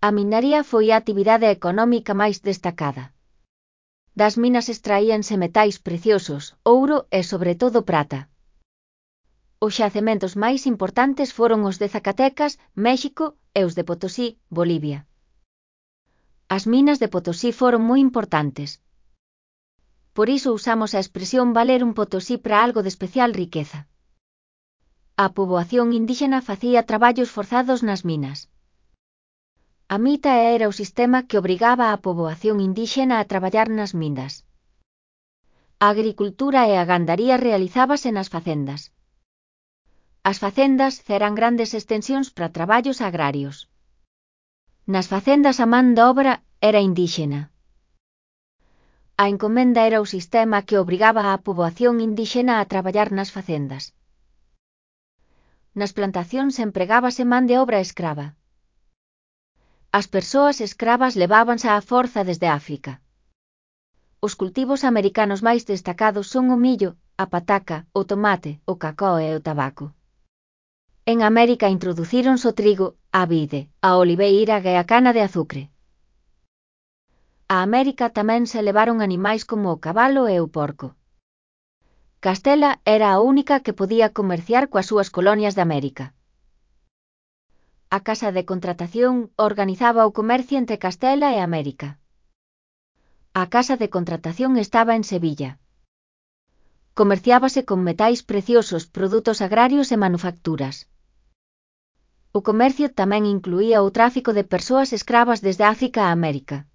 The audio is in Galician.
A minería foi a actividade económica máis destacada. Das minas extraíanse metais preciosos, ouro e sobre todo prata. Os xacementos máis importantes foron os de Zacatecas, México, e os de Potosí, Bolivia. As minas de Potosí foron moi importantes. Por iso usamos a expresión valer un Potosí para algo de especial riqueza. A poboación indíxena facía traballos forzados nas minas. A mita era o sistema que obrigaba a poboación indíxena a traballar nas minas. A agricultura e a gandaría realizábase nas facendas. As facendas eran grandes extensións para traballos agrarios. Nas facendas a man de obra era indíxena. A encomenda era o sistema que obrigaba á poboación indíxena a traballar nas facendas. Nas plantacións empregábase man de obra escrava. As persoas escravas levábanse á forza desde África. Os cultivos americanos máis destacados son o millo, a pataca, o tomate, o cacao e o tabaco. En América introducíronse o trigo, a vide, a oliveira e a cana de azucre. A América tamén se levaron animais como o cabalo e o porco. Castela era a única que podía comerciar coas súas colonias de América. A Casa de Contratación organizaba o comercio entre Castela e América. A Casa de Contratación estaba en Sevilla. Comerciábase con metais preciosos, produtos agrarios e manufacturas. O comercio tamén incluía o tráfico de persoas escravas desde África a América.